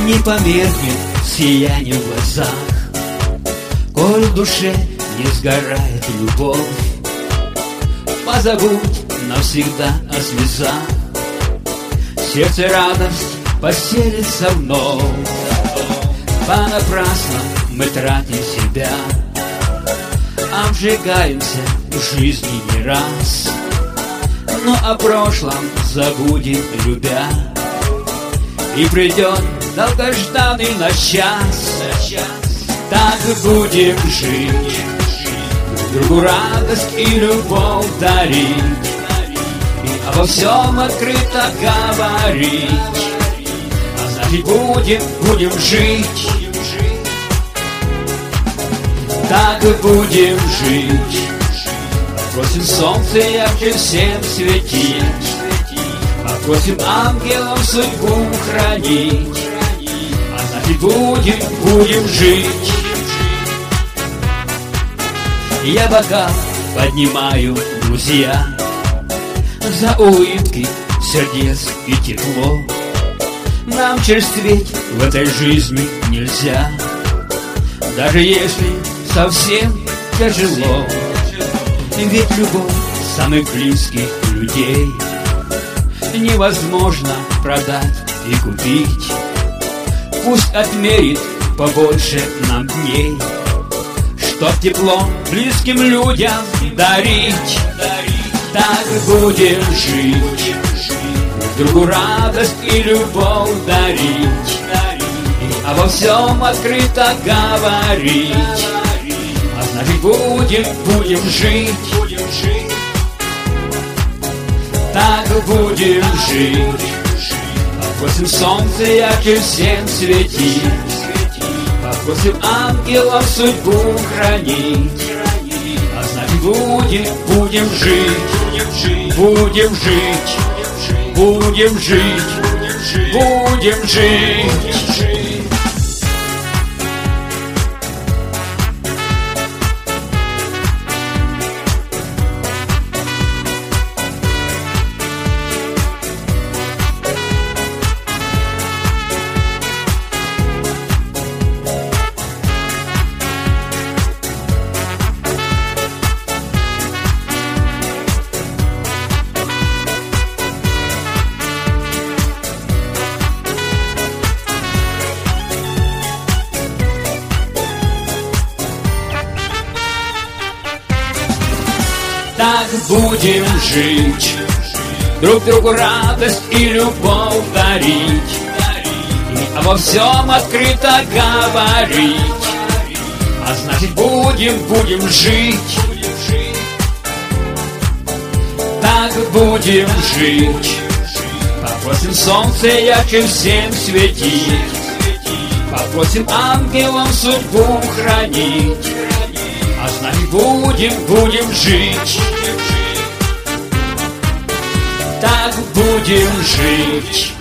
не померкнет сияние в глазах, коль в душе не сгорает любовь. Позабудь навсегда о слезах, сердце радость поселится вновь. Понапрасно мы тратим себя, обжигаемся в жизни не раз, но о прошлом забудем, любя, и придет долгожданный наш час. Так будем жить, друг другу радость и любовь дарить, и обо всем открыто говорить. А значит будем жить, так будем жить. Попросим солнце ярче всем светить, попросим ангелов судьбу хранить. А значит будем жить. Я бокал поднимаю, друзья, за улыбки сердец и тепло. Нам черстветь в этой жизни нельзя, даже если совсем тяжело. Ведь любовь самых близких людей невозможно продать и купить. Пусть отмерит побольше нам дней, чтоб тепло близким людям дарить. Так будем жить, друг другу радость и любовь дарить, и обо всем открыто говорить. А значит будем жить, так будем жить. Попросим солнце ярче всем светить, попросим ангелов судьбу хранить. А значит будем жить, будем жить, будем жить, будем жить. Так будем жить, друг другу радость и любовь дарить, и обо всем открыто говорить. А значит будем жить, так будем жить. Попросим солнце ярче всем светить, попросим ангелам судьбу хранить. А значит будем жить, так будем жить.